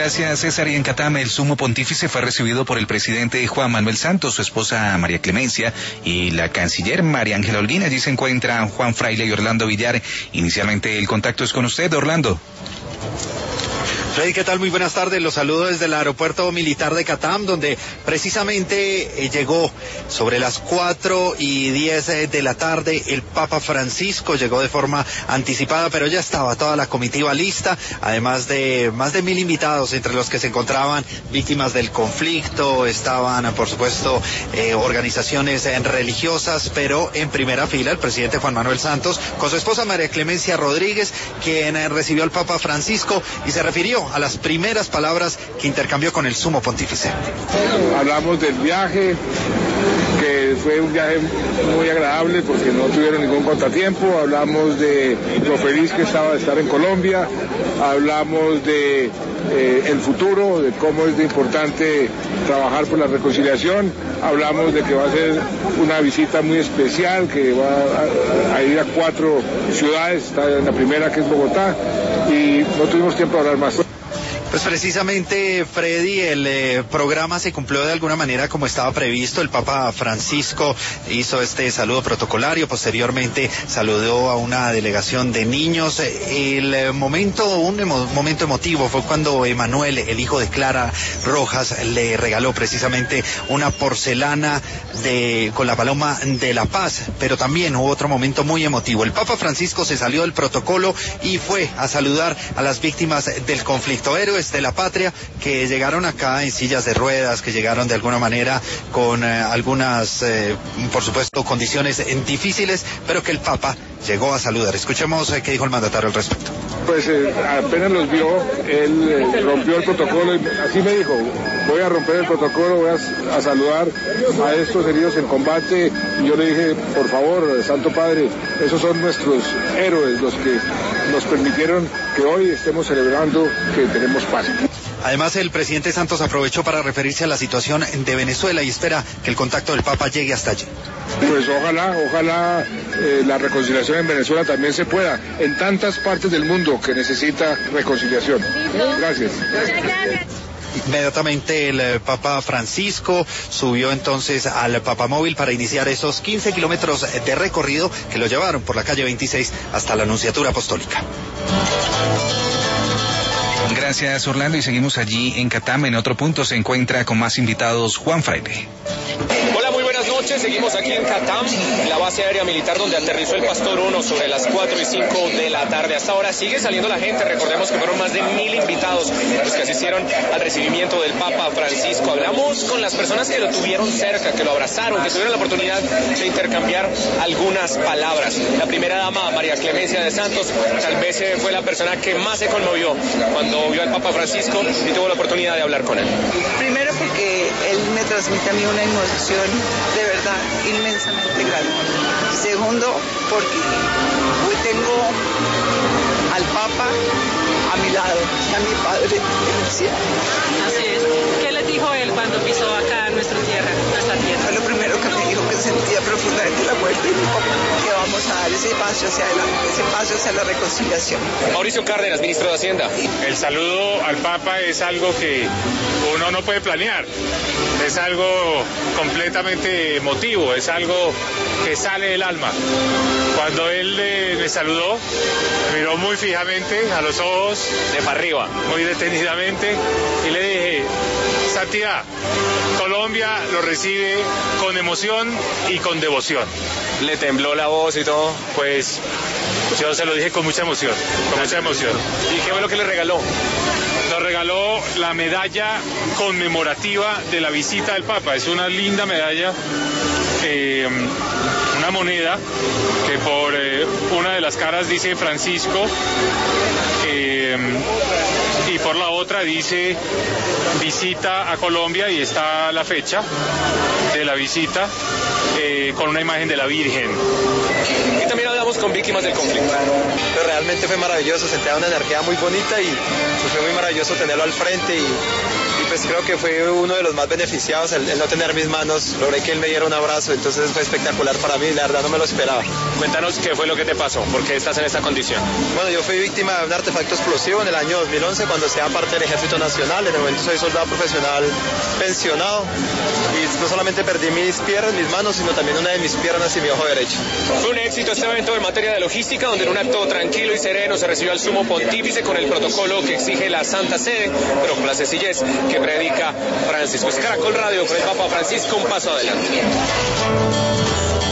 Gracias, César. Y en Catam, el sumo pontífice fue recibido por el presidente Juan Manuel Santos, su esposa María Clemencia y la canciller María Ángela Holguín. Allí se encuentran Juan Fraile y Orlando Villar. Inicialmente el contacto es con usted, Orlando. Freddy, ¿qué tal? Muy buenas tardes. Los saludo desde el aeropuerto militar de Catam, donde precisamente llegó sobre las 4:10 de la tarde el Papa Francisco. Llegó de forma anticipada, pero ya estaba toda la comitiva lista, además de más de 1.000 invitados, entre los que se encontraban víctimas del conflicto. Estaban, por supuesto, organizaciones religiosas, pero en primera fila el presidente Juan Manuel Santos, con su esposa María Clemencia Rodríguez, quien recibió al Papa Francisco y se refirió a las primeras palabras que intercambió con el sumo pontífice. Hablamos del viaje, que fue un viaje muy agradable porque no tuvieron ningún contratiempo. Hablamos de lo feliz que estaba de estar en Colombia. Hablamos de el futuro, de cómo es de importante trabajar por la reconciliación. Hablamos de que va a ser una visita muy especial, que va a ir a 4 ciudades, está en la primera, que es Bogotá, y no tuvimos tiempo de hablar más. Pues precisamente, Freddy, el programa se cumplió de alguna manera como estaba previsto. El Papa Francisco hizo este saludo protocolario, posteriormente saludó a una delegación de niños. Un momento emotivo fue cuando Emanuel, el hijo de Clara Rojas, le regaló precisamente una porcelana con la paloma de la paz, pero también hubo otro momento muy emotivo. El Papa Francisco se salió del protocolo y fue a saludar a las víctimas del conflicto, héroes de la patria que llegaron acá en sillas de ruedas, que llegaron de alguna manera con algunas, por supuesto, condiciones difíciles, pero que el Papa llegó a saludar. Escuchemos qué dijo el mandatario al respecto. Pues apenas los vio, él rompió el protocolo y así me dijo: voy a romper el protocolo, voy a saludar a estos heridos en combate. Y yo le dije: por favor, Santo Padre, esos son nuestros héroes, los que nos permitieron que hoy estemos celebrando que tenemos paz. Además, el presidente Santos aprovechó para referirse a la situación de Venezuela y espera que el contacto del Papa llegue hasta allí. Pues ojalá la reconciliación en Venezuela también se pueda, en tantas partes del mundo que necesita reconciliación. Gracias. Inmediatamente el Papa Francisco subió entonces al papamóvil para iniciar esos 15 kilómetros de recorrido que lo llevaron por la calle 26 hasta la Nunciatura Apostólica. Gracias, Orlando, y seguimos allí en Catam. En otro punto se encuentra con más invitados Juan Fraile. Hola, muy buenas noches. Seguimos aquí en Catam, la base aérea militar donde aterrizó el Pastor 1 sobre las 4:05 de la tarde. Hasta ahora sigue saliendo la gente. Recordemos que fueron más de 1.000 invitados los que asistieron al recibimiento del Papa Francisco. Hablamos con las personas que lo tuvieron cerca, que lo abrazaron, que tuvieron la oportunidad de intercambiar algunas palabras. La primera dama, María Clemencia de Santos, tal vez fue la persona que más se conmovió cuando vio al Papa Francisco y tuvo la oportunidad de hablar con él. Primero porque él me transmite a mí una emoción de verdad inmensamente grande. Segundo, porque hoy tengo al Papa a mi lado, a mi Padre en el cielo. Así es. ¿Qué les dijo él cuando pisó acá en nuestra tierra? Fue lo primero que me dijo, que sentía profundamente la muerte de mi papá, que vamos a dar ese paso hacia adelante, ese paso hacia la reconciliación. Mauricio Cárdenas, ministro de Hacienda. El saludo al Papa es algo que uno no puede planear, es algo completamente emotivo, es algo que sale del alma. Cuando él me saludó, me miró muy fijamente a los ojos, de para arriba, muy detenidamente, y le dije: Santidad, Colombia lo recibe con emoción y con devoción. ¿Le tembló la voz y todo? Pues yo se lo dije con mucha emoción, ¿Y qué fue lo que le regaló? Nos regaló la medalla conmemorativa de la visita del Papa. Es una linda medalla, una moneda que por una de las caras dice Francisco, y por la otra dice visita a Colombia, y está la fecha de la visita con una imagen de la Virgen. Y también hablamos con víctimas del conflicto. Pero realmente fue maravilloso, sentía una energía muy bonita y fue muy maravilloso tenerlo al frente y Pues creo que fue uno de los más beneficiados, el no tener mis manos, logré que él me diera un abrazo, entonces fue espectacular para mí, la verdad no me lo esperaba. Cuéntanos qué fue lo que te pasó, por qué estás en esta condición. Bueno, yo fui víctima de un artefacto explosivo en el año 2011 cuando sea parte del Ejército Nacional. En el momento soy soldado profesional pensionado y no solamente perdí mis piernas, mis manos, sino también una de mis piernas y mi ojo derecho. Fue un éxito este evento en materia de logística, donde en un acto tranquilo y sereno se recibió al sumo pontífice con el protocolo que exige la Santa Sede, pero con la sencillez que predica Francisco. Es Caracol Radio, con el Papa Francisco, un paso adelante.